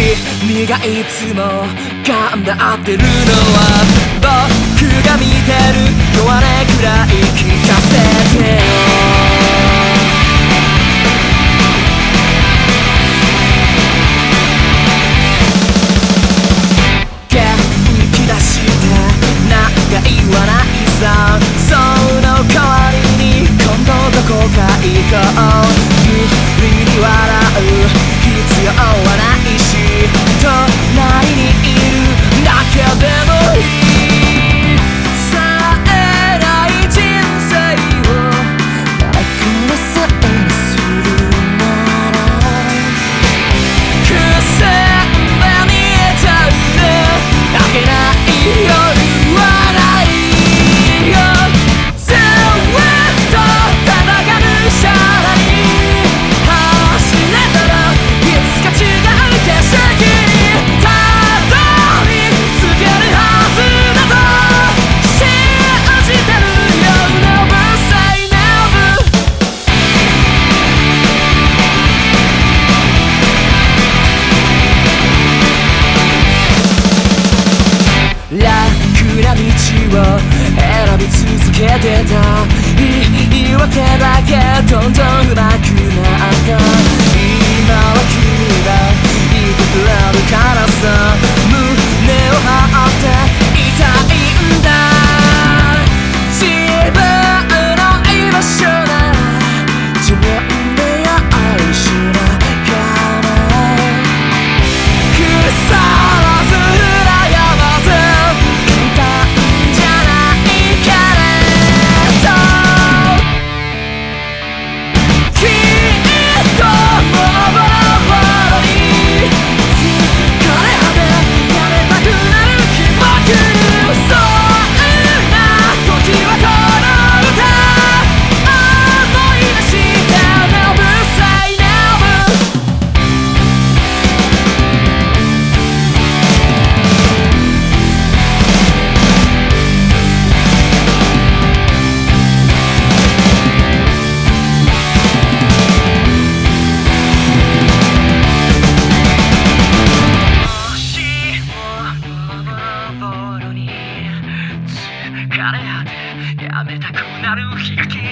君がいつも頑張ってるのは僕が見てる弱音くらい聞かせてよ。元気出して長いはないさ、その代わりに今度どこか行こう。無理に笑う必要はないし、隣にいるだけでもいい。さえない人生を誰かのせいにするならくせんで見えちゃうね。泣けない夜はないよ。ずっと戦うシャラに走れたらいつか違う景色にたどり着けるはずだと信じてるよ。Never say never。 楽な道を選び続けてた。言い訳だけどんどん上手くなった。今は君がいてくれるからさ、胸を張っていたいんだ。自分の居場所なら自分で用意しなきゃな。腐らず羨まず簡単じゃないけれど、きっともうボロボロに疲れ果てやめたくなる気持ち、そんな時はこの歌思い出して Never say never。 もしもボロボロに疲れ果てやめたくなる日が来